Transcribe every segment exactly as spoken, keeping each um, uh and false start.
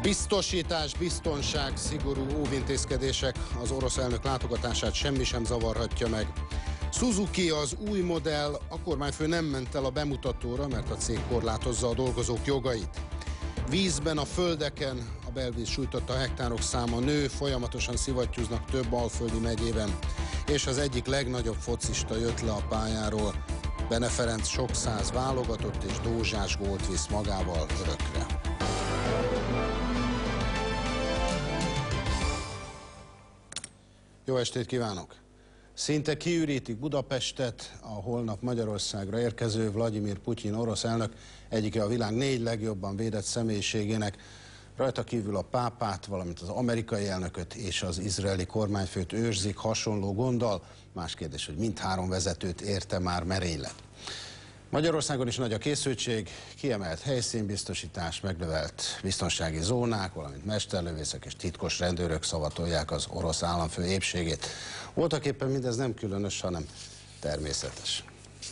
Biztosítás, biztonság, szigorú óvintézkedések, az orosz elnök látogatását semmi sem zavarhatja meg. Suzuki az új modell, a kormányfő nem ment el a bemutatóra, mert a cég korlátozza a dolgozók jogait. Vízben, a földeken a belvíz sújtotta hektárok száma nő, folyamatosan szivattyúznak több alföldi megyében, és az egyik legnagyobb focista jött le a pályáról. Bene Ferenc sok száz válogatott és dózsás gólt visz magával örökre. Jó estét kívánok! Szinte kiürítik Budapestet a holnap Magyarországra érkező Vladimir Putyin orosz elnök, egyike a világ négy legjobban védett személyiségének, rajta kívül a pápát, valamint az amerikai elnököt és az izraeli kormányfőt őrzik hasonló gonddal. Más kérdés, hogy mindhárom vezetőt érte már merénylet. Magyarországon is nagy a készültség, kiemelt helyszínbiztosítás, megnövelt biztonsági zónák, valamint mesterlövészek és titkos rendőrök szavatolják az orosz államfő épségét. Voltaképpen mindez nem különös, hanem természetes.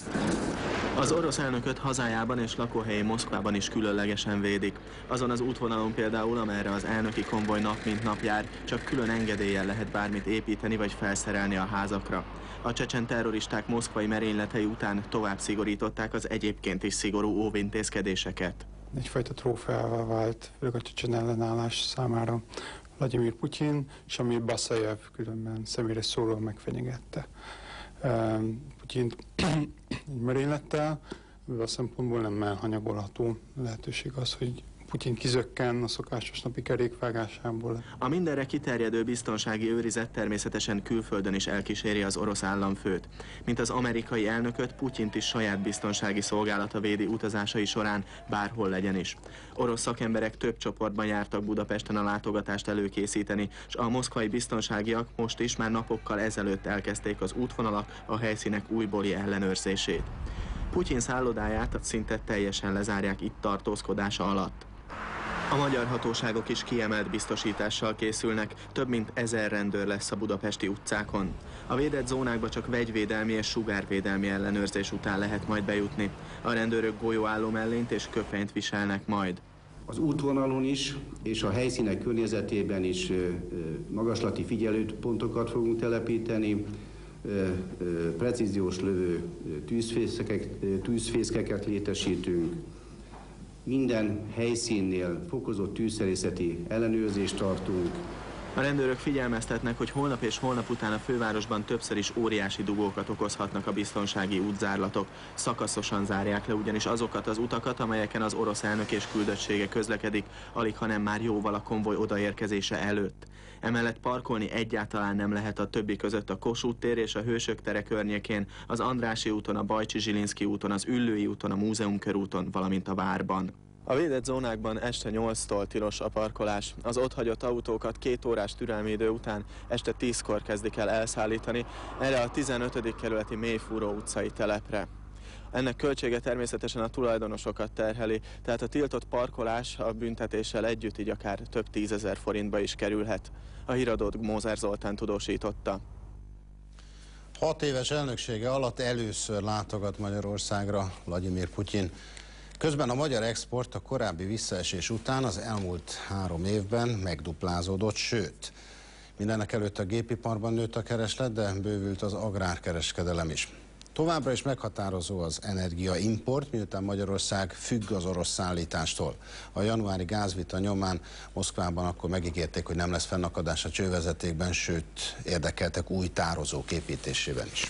Az orosz elnököt hazájában és lakóhelyi Moszkvában is különlegesen védik. Azon az útvonalon például, amerre az elnöki konvoj nap mint nap jár, csak külön engedéllyel lehet bármit építeni vagy felszerelni a házakra. A csecsen terroristák moszkvai merényletei után tovább szigorították az egyébként is szigorú óvintézkedéseket. Egyfajta trófeává vált, főleg a csecsen ellenállás számára Vladimir Putyin, és ami Basajev különben személyre szólóan megfenyegette Putyint egy merénylettel. A szempontból nem elhanyagolható lehetőség az, hogy Putyin kizökken a szokásos napi kerékvágásából. A mindenre kiterjedő biztonsági őrizet természetesen külföldön is elkíséri az orosz államfőt. Mint az amerikai elnököt, Putyint is saját biztonsági szolgálata védi utazásai során, bárhol legyen is. Orosz szakemberek több csoportban jártak Budapesten a látogatást előkészíteni, és a moszkvai biztonságiak most is már napokkal ezelőtt elkezdték az útvonalak, a helyszínek újbóli ellenőrzését. Putyin szállodáját szinte teljesen lezárják itt tartózkodása alatt. A magyar hatóságok is kiemelt biztosítással készülnek, több mint ezer rendőr lesz a budapesti utcákon. A védett zónákba csak vegyvédelmi és sugárvédelmi ellenőrzés után lehet majd bejutni. A rendőrök golyóálló mellényt és köpenyt viselnek majd. Az útvonalon is és a helyszínek környezetében is magaslati figyelőpontokat fogunk telepíteni, precíziós lövő tűzfészkeket, tűzfészkeket létesítünk. Minden helyszínnél fokozott tűzszerészeti ellenőrzést tartunk. A rendőrök figyelmeztetnek, hogy holnap és holnap után a fővárosban többször is óriási dugókat okozhatnak a biztonsági útzárlatok. Szakaszosan zárják le ugyanis azokat az utakat, amelyeken az orosz elnök és küldöttsége közlekedik, alig hanem már jóval a konvoj odaérkezése előtt. Emellett parkolni egyáltalán nem lehet a többi között a Kossuth tér és a Hősök tere környékén, az Andrássy úton, a Bajcsy-Zsilinszky úton, az Üllői úton, a Múzeum körúton, valamint a várban. A védett zónákban este nyolctól tilos a parkolás. Az ott hagyott autókat két órás türelmi idő után este tízkor kezdik el elszállítani erre a tizenötödik kerületi Mélyfúró utcai telepre. Ennek költsége természetesen a tulajdonosokat terheli, tehát a tiltott parkolás a büntetéssel együtt így akár több tízezer forintba is kerülhet. A híradót Mózer Zoltán tudósította. Hat éves elnöksége alatt először látogat Magyarországra Vladimir Putyin. Közben a magyar export a korábbi visszaesés után az elmúlt három évben megduplázódott, sőt, mindenek előtt a gépiparban nőtt a kereslet, de bővült az agrárkereskedelem is. Továbbra is meghatározó az energiaimport, miután Magyarország függ az orosz szállítástól. A januári gázvita nyomán Moszkvában akkor megígérték, hogy nem lesz fennakadás a csővezetékben, sőt, érdekeltek új tározók építésében is.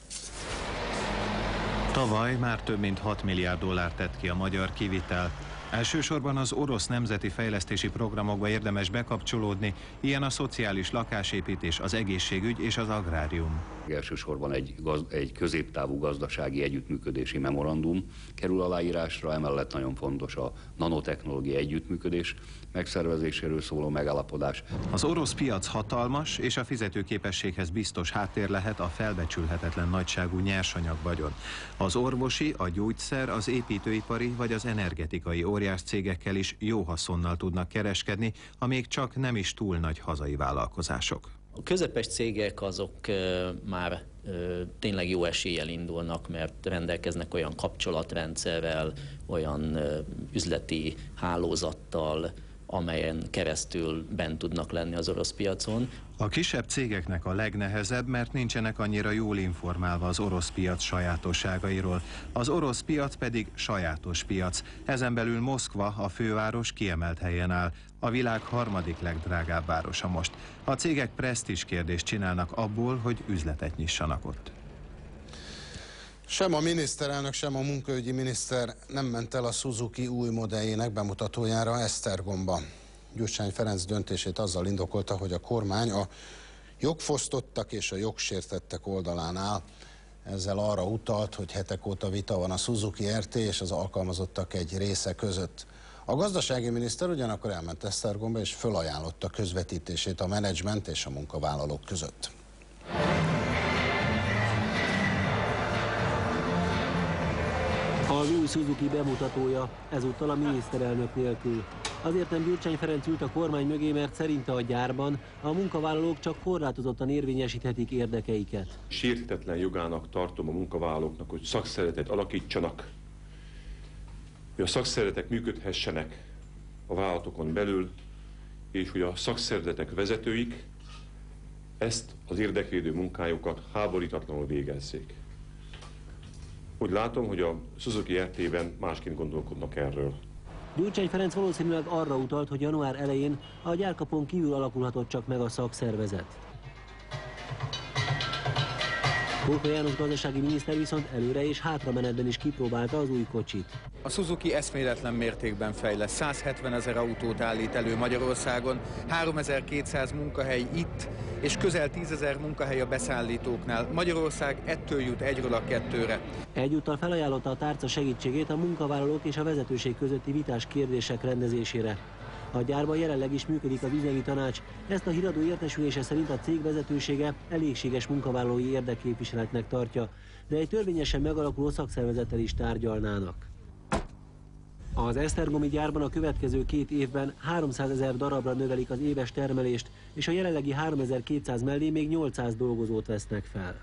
Tavaly már több mint hat milliárd dollár tett ki a magyar kivitel. Elsősorban az orosz nemzeti fejlesztési programokba érdemes bekapcsolódni, ilyen a szociális lakásépítés, az egészségügy és az agrárium. Elsősorban egy, gaz, egy középtávú gazdasági együttműködési memorandum kerül aláírásra, emellett nagyon fontos a nanotechnológiai együttműködés megszervezéséről szóló megállapodás. Az orosz piac hatalmas, és a fizetőképességhez biztos háttér lehet a felbecsülhetetlen nagyságú nyersanyag vagyon. Az orvosi, a gyógyszer, az építőipari vagy az energetikai óriás cégekkel is jó haszonnal tudnak kereskedni, ha még csak nem is túl nagy hazai vállalkozások. A közepes cégek azok már tényleg jó eséllyel indulnak, mert rendelkeznek olyan kapcsolatrendszerrel, olyan üzleti hálózattal, amelyen keresztül bent tudnak lenni az orosz piacon. A kisebb cégeknek a legnehezebb, mert nincsenek annyira jól informálva az orosz piac sajátosságairól. Az orosz piac pedig sajátos piac. Ezen belül Moszkva, a főváros kiemelt helyen áll. A világ harmadik legdrágább városa most. A cégek presztízs kérdést csinálnak abból, hogy üzletet nyissanak ott. Sem a miniszterelnök, sem a munkaügyi miniszter nem ment el a Suzuki új modelljének bemutatójára Esztergomba. Gyurcsány Ferenc döntését azzal indokolta, hogy a kormány a jogfosztottak és a jogsértettek oldalán áll. Ezzel arra utalt, hogy hetek óta vita van a Suzuki er té és az alkalmazottak egy része között. A gazdasági miniszter ugyanakkor elment Esztergomba és fölajánlotta közvetítését a menedzsment és a munkavállalók között. Az új Suzuki bemutatója ezúttal a miniszterelnök nélkül. Azért nem Gyurcsány Ferenc ült a kormány mögé, mert szerinte a gyárban a munkavállalók csak korlátozottan érvényesíthetik érdekeiket. Sérthetetlen jogának tartom a munkavállalóknak, hogy szakszervezetet alakítsanak, hogy a szakszervezetek működhessenek a vállalatokon belül, és hogy a szakszervezetek vezetőik ezt az érdekvédő munkájukat háborítatlanul végezzék. Úgy látom, hogy a Suzuki er té-ben másként gondolkodnak erről. Gyurcsány Ferenc valószínűleg arra utalt, hogy január elején a gyárkapon kívül alakulhatott csak meg a szakszervezet. Kóka János gazdasági miniszter viszont előre és hátramenetben is kipróbálta az új kocsit. A Suzuki eszméletlen mértékben fejlesz. százhetven ezer autót állít elő Magyarországon, háromezer-kétszáz munkahely itt, és közel tízezer munkahely a beszállítóknál. Magyarország ettől jut egyről a kettőre. Egyúttal felajánlotta a tárca segítségét a munkavállalók és a vezetőség közötti vitás kérdések rendezésére. A gyárban jelenleg is működik az üzemi tanács, ezt a híradó értesülése szerint a cég vezetősége elégséges munkavállalói érdekképviseletnek tartja, de egy törvényesen megalakuló szakszervezettel is tárgyalnának. Az esztergomi gyárban a következő két évben háromszázezer darabra növelik az éves termelést, és a jelenlegi háromezer-kétszáz mellé még nyolcszáz dolgozót vesznek fel.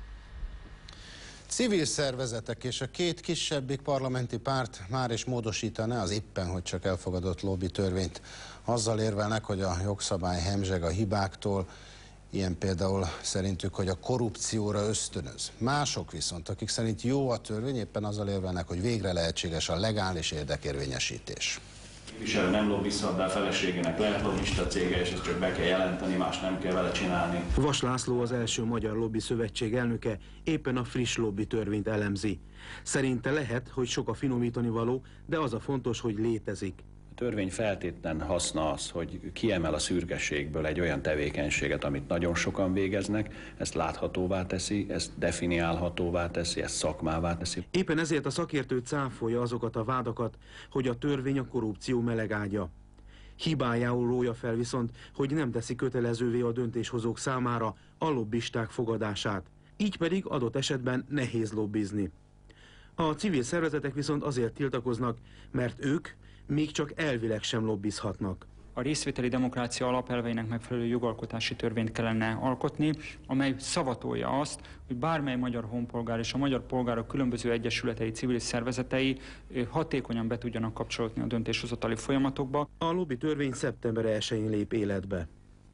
Civil szervezetek és a két kisebbik parlamenti párt már is módosítaná az éppen, hogy csak elfogadott lobby törvényt. Azzal érvelnek, hogy a jogszabály hemzseg a hibáktól, ilyen például szerintük, hogy a korrupcióra ösztönöz. Mások viszont, akik szerint jó a törvény, éppen azzal érvelnek, hogy végre lehetséges a legális érdekérvényesítés. Képviselő nem lobbizhat, de a feleségének lehet lobbista cége, és ezt csak be kell jelenteni, más nem kell vele csinálni. Vas László, az első Magyar Lobby Szövetség elnöke, éppen a friss lobby törvényt elemzi. Szerinte lehet, hogy sok a finomítani való, de az a fontos, hogy létezik. A törvény feltétlen haszna az, hogy kiemel a szürkeségből egy olyan tevékenységet, amit nagyon sokan végeznek, ezt láthatóvá teszi, ezt definiálhatóvá teszi, ezt szakmává teszi. Éppen ezért a szakértő cáfolja azokat a vádakat, hogy a törvény a korrupció melegágya. Hibájául rója fel viszont, hogy nem teszi kötelezővé a döntéshozók számára a lobbisták fogadását. Így pedig adott esetben nehéz lobbizni. A civil szervezetek viszont azért tiltakoznak, mert ők még csak elvileg sem lobbizhatnak. A részvételi demokrácia alapelveinek megfelelő jogalkotási törvényt kellene alkotni, amely szavatolja azt, hogy bármely magyar honpolgár és a magyar polgárok különböző egyesületei, civil szervezetei hatékonyan be tudjanak kapcsolódni a döntéshozatali folyamatokba. A lobby törvény szeptember elsején lép életbe.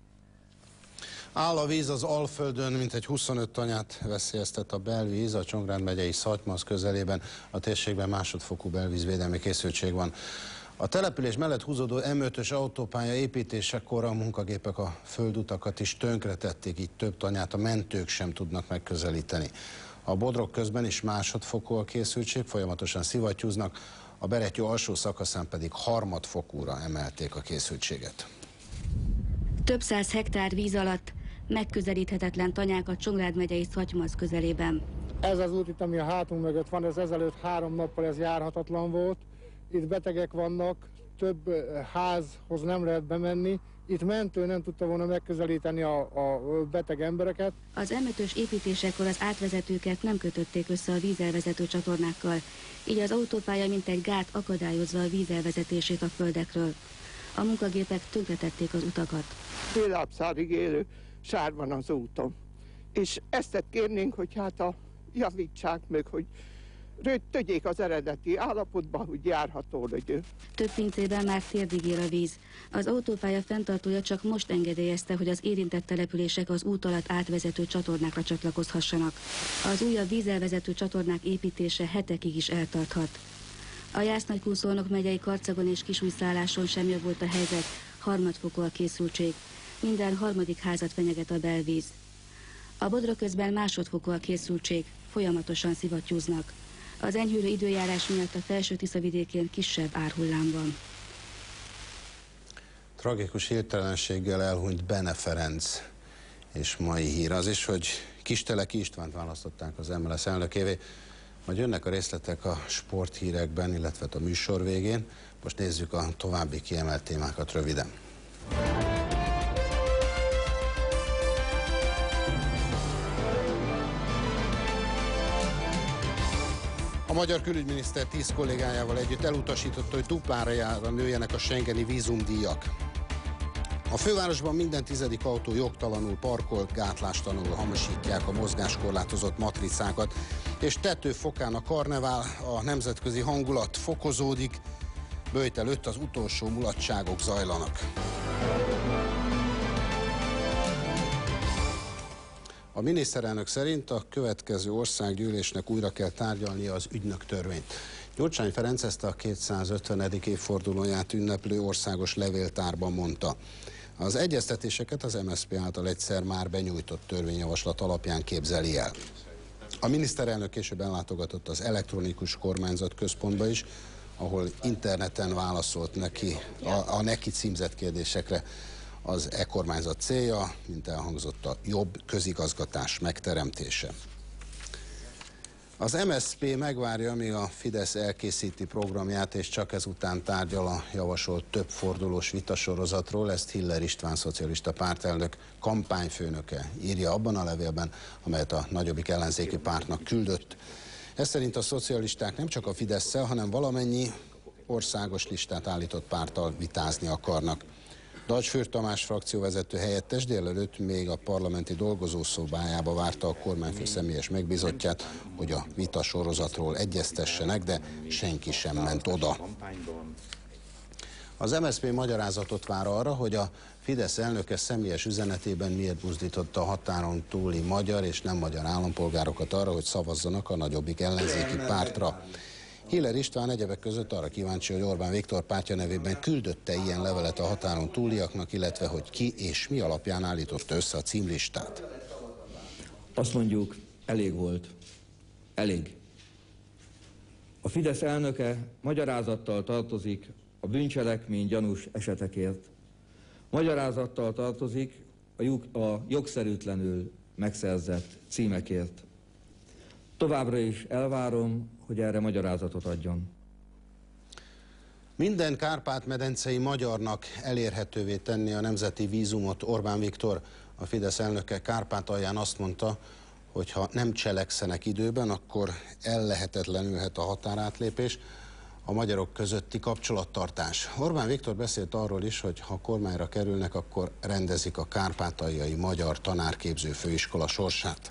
Áll a víz az Alföldön, mintegy huszonöt tanyát veszélyeztet a belvíz, a Csongrád megyei Szatymaz közelében, a térségben másodfokú belvízvédelmi készültség van. A település mellett húzódó em ötös autópálya építésekor a munkagépek a földutakat is tönkretették, így több tanyát a mentők sem tudnak megközelíteni. A Bodrog közben is másodfokú a készültség, folyamatosan szivattyúznak, a Berettyó alsó szakaszán pedig harmadfokúra emelték a készültséget. Több száz hektár víz alatt megközelíthetetlen tanyák a Csongrád megyei Szatymaz közelében. Ez az út itt, ami a hátunk mögött van, ez ezelőtt három nappal ez járhatatlan volt. Itt betegek vannak, több házhoz nem lehet bemenni. Itt mentő nem tudta volna megközelíteni a, a beteg embereket. Az em ötös építésekor az átvezetőket nem kötötték össze a vízelvezető csatornákkal, így az autópálya mint egy gát akadályozza a vízelvezetését a földekről. A munkagépek tönkretették az utakat. Főlábszárig élő sár van az úton. És ezt kérnénk, hogy hát a javítsák meg, hogy tegyék az eredeti állapotba, hogy járható legyen. Több pincében már térdig ér a víz. Az autópálya fenntartója csak most engedélyezte, hogy az érintett települések az út alatt átvezető csatornákra csatlakozhassanak. Az újabb vízelvezető csatornák építése hetekig is eltarthat. A Jász-Nagykun-Szolnok megyei Karcagon és Kisújszálláson sem javult a helyzet, harmadfokú a készültség. Minden harmadik házat fenyeget a belvíz. A Bodrog közben másodfokú a készültség, folyamatosan szivattyúznak. Az enyhülő időjárás miatt a Felső-Tisza vidékén kisebb árhullám van. Tragikus hirtelenséggel elhunyt Bene Ferenc, és mai hír az is, hogy Kisteleki Istvánt választották az em el es elnökévé. Majd jönnek a részletek a sporthírekben, illetve a műsor végén. Most nézzük a további kiemelt témákat röviden. A magyar külügyminiszter tíz kollégájával együtt elutasította, hogy duplára nőjenek a schengeni vízumdíjak. A fővárosban minden tizedik autó jogtalanul parkol, gátlástalanul hamisítják a mozgáskorlátozott matricákat, és tetőfokán a karnevál, a nemzetközi hangulat fokozódik, böjt előtt az utolsó mulatságok zajlanak. A miniszterelnök szerint a következő országgyűlésnek újra kell tárgyalnia az ügynök törvényt. Gyurcsány Ferenc ezt a kétszázötvenedik évfordulóját ünneplő országos levéltárban mondta. Az egyeztetéseket az em es zé pé által egyszer már benyújtott törvényjavaslat alapján képzeli el. A miniszterelnök később ellátogatott az elektronikus kormányzat központba is, ahol interneten válaszolt neki a, a neki címzett kérdésekre. Az e-kormányzat célja, mint elhangzott, a jobb közigazgatás megteremtése. Az em es zé pé megvárja, míg a Fidesz elkészíti programját, és csak ezután tárgyal a javasolt többfordulós vitasorozatról. Ezt Hiller István szocialista pártelnök kampányfőnöke írja abban a levélben, amelyet a nagyobbik ellenzéki pártnak küldött. Ez szerint a szocialisták nem csak a Fidesszel, hanem valamennyi országos listát állított párttal vitázni akarnak. Deutsch Tamás frakcióvezető helyettes délelőtt még a parlamenti dolgozószobájába várta a kormányfő személyes megbízottját, hogy a vita sorozatról egyeztessenek, de senki sem ment oda. Az em es zé pé magyarázatot vár arra, hogy a Fidesz elnöke személyes üzenetében miért buzdította a határon túli magyar és nem magyar állampolgárokat arra, hogy szavazzanak a nagyobbik ellenzéki pártra. Hiller István egyebek között arra kíváncsi, hogy Orbán Viktor pártja nevében küldötte ilyen levelet a határon túliaknak, illetve hogy ki és mi alapján állította össze a címlistát. Azt mondjuk, elég volt. Elég. A Fidesz elnöke magyarázattal tartozik a bűncselekmény gyanús esetekért. Magyarázattal tartozik a, jog, a jogszerűtlenül megszerzett címekért. Továbbra is elvárom, hogy erre magyarázatot adjon. Minden kárpát-medencei magyarnak elérhetővé tenni a nemzeti vízumot Orbán Viktor. A Fidesz elnöke Kárpátalján azt mondta, hogy ha nem cselekszenek időben, akkor ellehetetlenülhet a határátlépés, a magyarok közötti kapcsolattartás. Orbán Viktor beszélt arról is, hogy ha kormányra kerülnek, akkor rendezik a kárpátaljai magyar tanárképző főiskola sorsát.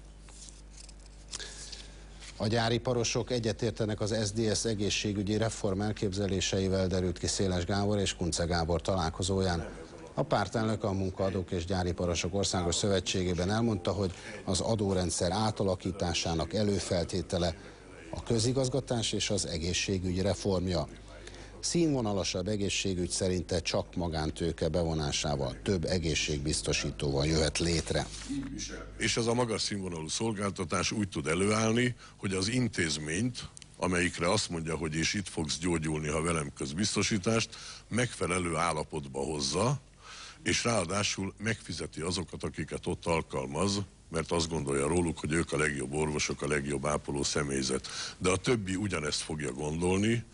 A gyáriparosok egyetértenek az es zé dé es egészségügyi reform elképzeléseivel, derült ki Széles Gábor és Kunce Gábor találkozóján. A pártelnök a Munkaadók és Gyáriparosok Országos Szövetségében elmondta, hogy az adórendszer átalakításának előfeltétele a közigazgatás és az egészségügy reformja. Színvonalasabb egészségügy szerinte csak magántőke bevonásával, több egészségbiztosítóval jöhet létre. És ez a magas színvonalú szolgáltatás úgy tud előállni, hogy az intézményt, amelyikre azt mondja, hogy és itt fogsz gyógyulni, ha velem köz biztosítást, megfelelő állapotba hozza, és ráadásul megfizeti azokat, akiket ott alkalmaz, mert azt gondolja róluk, hogy ők a legjobb orvosok, a legjobb ápoló személyzet. De a többi ugyanezt fogja gondolni.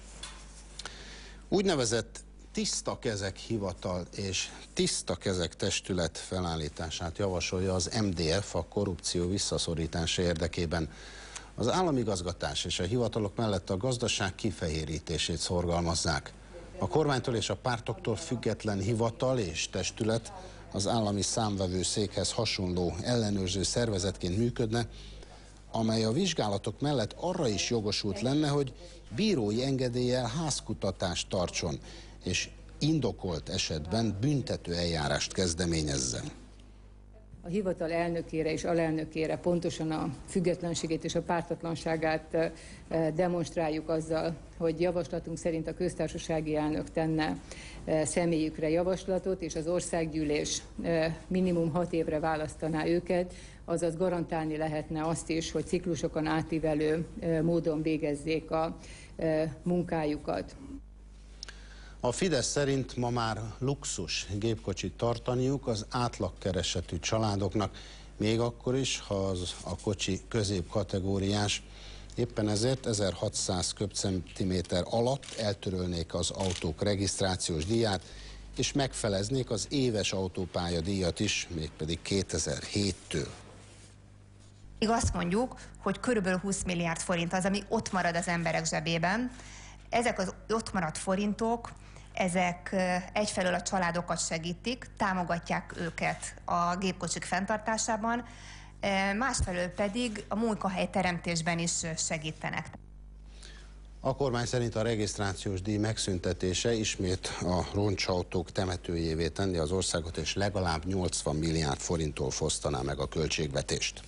Úgynevezett tiszta kezek hivatal és tiszta kezek testület felállítását javasolja az em dé ef a korrupció visszaszorítása érdekében. Az államigazgatás és a hivatalok mellett a gazdaság kifehérítését szorgalmazzák. A kormánytól és a pártoktól független hivatal és testület az állami számvevőszékhez hasonló ellenőrző szervezetként működne, amely a vizsgálatok mellett arra is jogosult lenne, hogy bírói engedéllyel házkutatást tartson, és indokolt esetben büntető eljárást kezdeményezzen. A hivatal elnökére és alelnökére pontosan a függetlenségét és a pártatlanságát demonstráljuk azzal, hogy javaslatunk szerint a köztársasági elnök tenne személyükre javaslatot, és az országgyűlés minimum hat évre választaná őket, azaz garantálni lehetne azt is, hogy ciklusokon átívelő módon végezzék a munkájukat. A Fidesz szerint ma már luxus gépkocsit tartaniuk az átlagkeresetű családoknak, még akkor is, ha az a kocsi középkategóriás. Éppen ezért ezerhatszáz köbcentiméter alatt eltörölnék az autók regisztrációs díját, és megfeleznék az éves autópálya díjat is, mégpedig kétezer-héttől. Még azt mondjuk, hogy körülbelül húsz milliárd forint az, ami ott marad az emberek zsebében. Ezek az ott maradt forintok, ezek egyfelől a családokat segítik, támogatják őket a gépkocsik fenntartásában, másfelől pedig a munkahelyteremtésben is segítenek. A kormány szerint a regisztrációs díj megszüntetése ismét a roncsautók temetőjévé tenni az országot, és legalább nyolcvan milliárd forinttól fosztaná meg a költségvetést.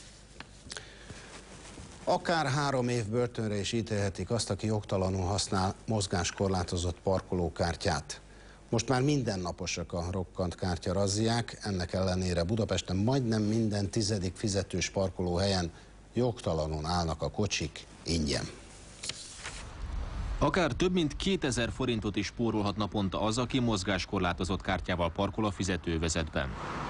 Akár három év börtönre is ítélhetik azt, aki jogtalanul használ mozgáskorlátozott parkolókártyát. Most már mindennaposak a rokkant kártya razziák, ennek ellenére Budapesten majdnem minden tizedik fizetős parkolóhelyen jogtalanul állnak a kocsik ingyen. Akár több mint kétezer forintot is spórolhat naponta az, aki mozgáskorlátozott kártyával parkol a fizetővezetben.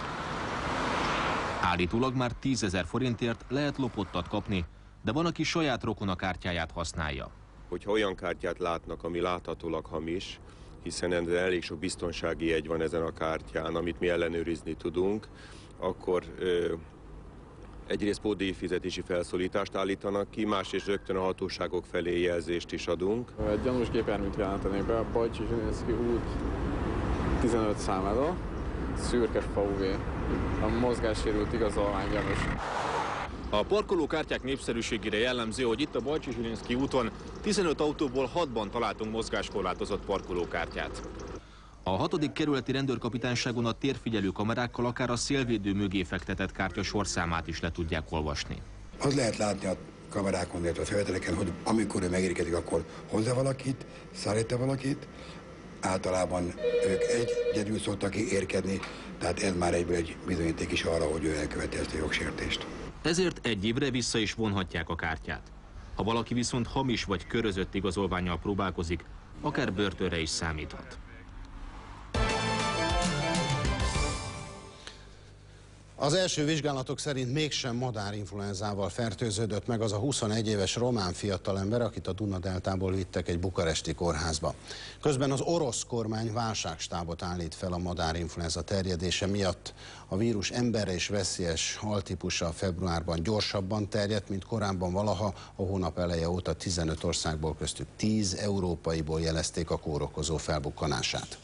Állítólag már tízezer forintért lehet lopottat kapni, de van, aki saját rokona kártyáját használja. Hogyha olyan kártyát látnak, ami láthatólag hamis, hiszen elég sok biztonsági jegy van ezen a kártyán, amit mi ellenőrizni tudunk, akkor ö, egyrészt pótdíjfizetési felszólítást állítanak ki, másrészt rögtön a hatóságok felé jelzést is adunk. Egy gyanús gépjárműt jelentenék be, a Bajcsy-Zsilinszky út tizenöt számára, szürke ef vé, a mozgássérült igazolvány gyanús. A parkolókártyák népszerűségére jellemző, hogy itt a Bajcsy-Zsilinszky úton tizenöt autóból hatban találtunk mozgáskorlátozott parkolókártyát. A hatodik kerületi rendőrkapitányságon a térfigyelő kamerákkal akár a szélvédő mögé fektetett kártya sorszámát is le tudják olvasni. Az lehet látni a kamerákon, illetve a felvételeken, hogy amikor ő megérkezik, akkor hozza valakit, szállít valakit. Általában ők egyedül szoktak érkedni, tehát ez már egyből egy bizonyíték is arra, hogy ő elköveti ezt a jogsértést. Ezért egy évre vissza is vonhatják a kártyát. Ha valaki viszont hamis vagy körözött igazolvánnyal próbálkozik, akár börtönre is számíthat. Az első vizsgálatok szerint mégsem madárinfluenzával fertőződött meg az a huszonegy éves román fiatalember, akit a Duna-deltából vittek egy bukaresti kórházba. Közben az orosz kormány válságstábot állít fel a madárinfluenza terjedése miatt. A vírus emberre is veszélyes altípusa februárban gyorsabban terjedt, mint korábban valaha. A hónap eleje óta tizenöt országból, köztük tíz európaiból jelezték a kórokozó felbukkanását.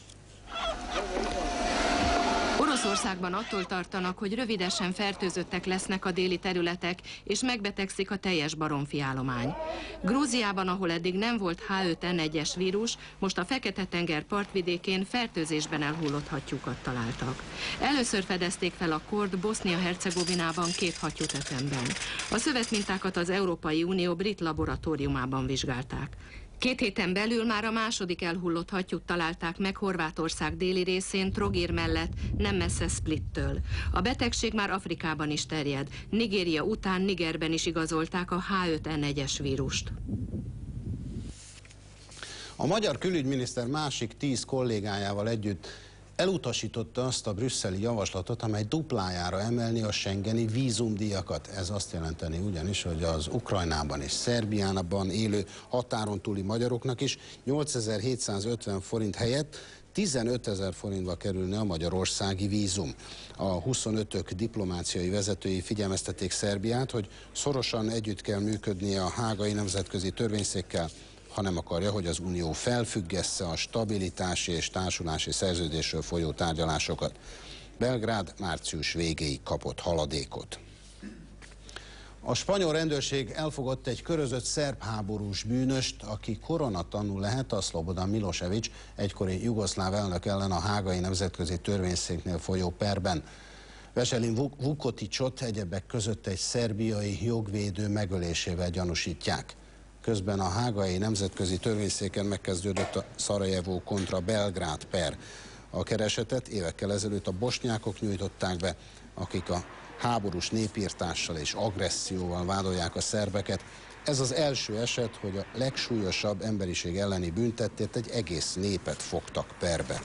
Oroszországban attól tartanak, hogy rövidesen fertőzöttek lesznek a déli területek, és megbetegszik a teljes baromfi állomány. Grúziában, ahol eddig nem volt há öt en egyes vírus, most a Fekete-tenger partvidékén fertőzésben elhullott hattyúkat találtak. Először fedezték fel a kort Bosznia-Hercegovinában két hattyútetemben. A szövetmintákat az Európai Unió brit laboratóriumában vizsgálták. Két héten belül már a második elhullott hattyút találták meg Horvátország déli részén, Trogir mellett, nem messze Splittől. A betegség már Afrikában is terjed. Nigéria után Nigerben is igazolták a há öt en egyes vírust. A magyar külügyminiszter másik tíz kollégájával együtt elutasította azt a brüsszeli javaslatot, amely duplájára emelni a schengeni vízumdíjakat. Ez azt jelenteni ugyanis, hogy az Ukrajnában és Szerbiában élő határon túli magyaroknak is nyolcezer-hétszázötven forint helyett tizenötezer forintba kerülne a magyarországi vízum. A huszonötök diplomáciai vezetői figyelmeztették Szerbiát, hogy szorosan együtt kell működnie a hágai nemzetközi törvényszékkel, ha nem akarja, hogy az Unió felfüggessze a stabilitási és társulási szerződésről folyó tárgyalásokat. Belgrád március végéig kapott haladékot. A spanyol rendőrség elfogott egy körözött szerb háborús bűnöst, aki koronatanú lehet a Slobodan Milosevic egykori jugoszláv elnök ellen a Hágai Nemzetközi Törvényszéknél folyó perben. Veselin Vukoticsot egyebek között egy szerbiai jogvédő megölésével gyanúsítják. Közben a Hágai Nemzetközi Törvényszéken megkezdődött a Szarajevó kontra Belgrád per. A keresetet évekkel ezelőtt a bosnyákok nyújtották be, akik a háborús népírtással és agresszióval vádolják a szerbeket. Ez az első eset, hogy a legsúlyosabb emberiség elleni bűntettét egy egész népet fogtak perbe.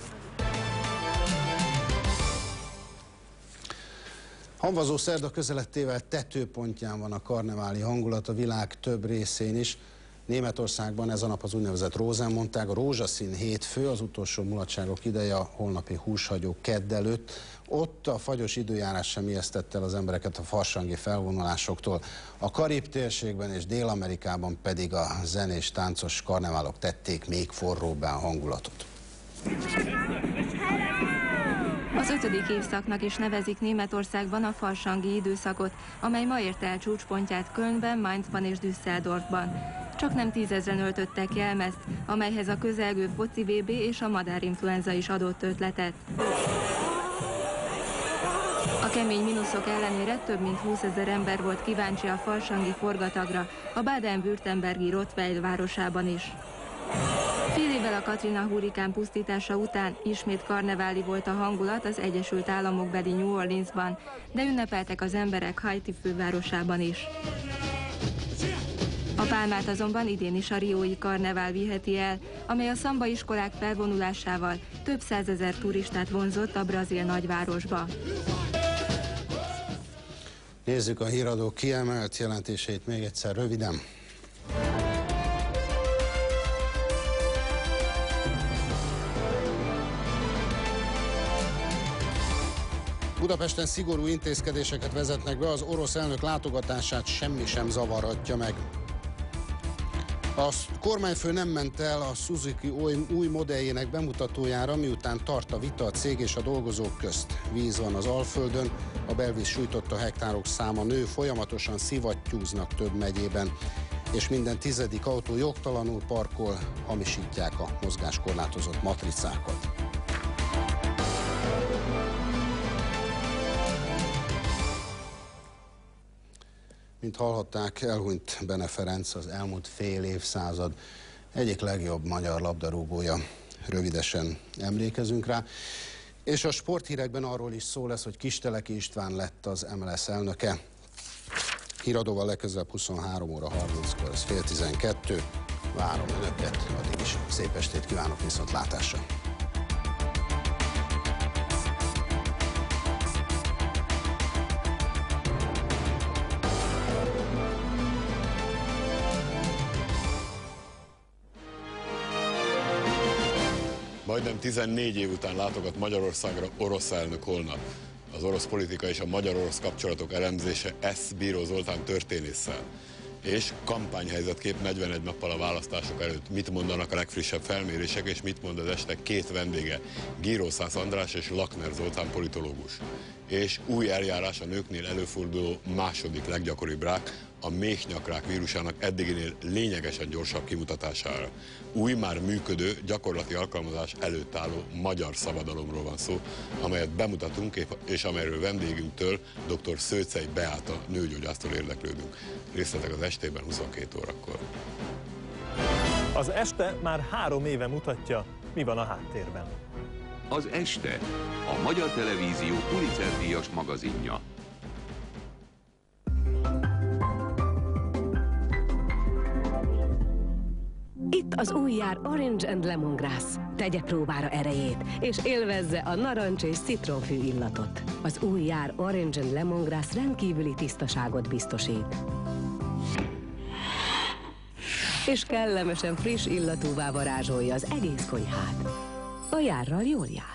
Hamvazó szerda közelettével tetőpontján van a karneváli hangulat a világ több részén is. Németországban ez a nap az úgynevezett Rosenmontag, a rózsaszín hétfő, az utolsó mulatságok ideje a holnapi húshagyó kedd előtt. Ott a fagyos időjárás sem ijesztette el az embereket a farsangi felvonulásoktól. A Karib térségben és Dél-Amerikában pedig a zenés táncos karneválok tették még forróbbá a hangulatot. Az ötödik évszaknak is nevezik Németországban a farsangi időszakot, amely ma érte el csúcspontját Kölnben, Mainzban és Düsseldorfban. Csak nem tízezren öltöttek jelmezt, amelyhez a közelgő foci vé bé és a madárinfluenza is adott ötletet. A kemény mínuszok ellenére több mint húszezer ember volt kíváncsi a farsangi forgatagra, a baden-württembergi Rottweil városában is. Fél évvel a Katrina hurrikán pusztítása után ismét karneváli volt a hangulat az Egyesült Államok beli New Orleansban, de ünnepeltek az emberek Haiti fővárosában is. A pálmát azonban idén is a riói karnevál viheti el, amely a szamba iskolák felvonulásával több százezer turistát vonzott a brazil nagyvárosba. Nézzük a híradó kiemelt jelentéseit még egyszer röviden. Budapesten szigorú intézkedéseket vezetnek be, az orosz elnök látogatását semmi sem zavarhatja meg. A kormányfő nem ment el a Suzuki új modelljének bemutatójára, miután tart a vita a cég és a dolgozók közt. Víz van az Alföldön, a belvíz sújtotta hektárok száma nő, folyamatosan szivattyúznak több megyében, és minden tizedik autó jogtalanul parkol, hamisítják a mozgáskorlátozott matricákat. Mint hallhatták, elhunyt Bene Ferenc, az elmúlt fél évszázad egyik legjobb magyar labdarúgója. Rövidesen emlékezünk rá. És a sporthírekben arról is szó lesz, hogy Kisteleki István lett az em el es elnöke. Híradóval legközelebb huszonhárom óra harminckor, ez fél tizenkettő. Várom önöket, addig is szép estét kívánok, viszontlátásra! Majdnem tizennégy év után látogat Magyarországra orosz elnök holnap. Az orosz politika és a magyar-orosz kapcsolatok elemzése Esz Bíró Zoltán történésszel. És kampányhelyzetkép negyvenegy nappal a választások előtt. Mit mondanak a legfrissebb felmérések, és mit mond az este két vendége, Gírószász András és Lakner Zoltán politológus. És új eljárás a nőknél előforduló második leggyakoribb rák, a méhnyakrák vírusának eddiginél lényegesen gyorsabb kimutatására. Új, már működő, gyakorlati alkalmazás előtt álló magyar szabadalomról van szó, amelyet bemutatunk, és amelyről vendégünktől, dr. Szőcei Beáta nőgyógyásztól érdeklődünk. Részletek az estében huszonkét órakor. Az este már három éve mutatja, mi van a háttérben. Az este, a Magyar Televízió Pulitzer-díjas magazinja. Itt az új jár Orange and Lemongrass. Tegye próbára erejét, és élvezze a narancs és citronfű illatot. Az új jár Orange and Lemongrass rendkívüli tisztaságot biztosít. És kellemesen friss illatúvá varázsolja az egész konyhát. A járral jól jár.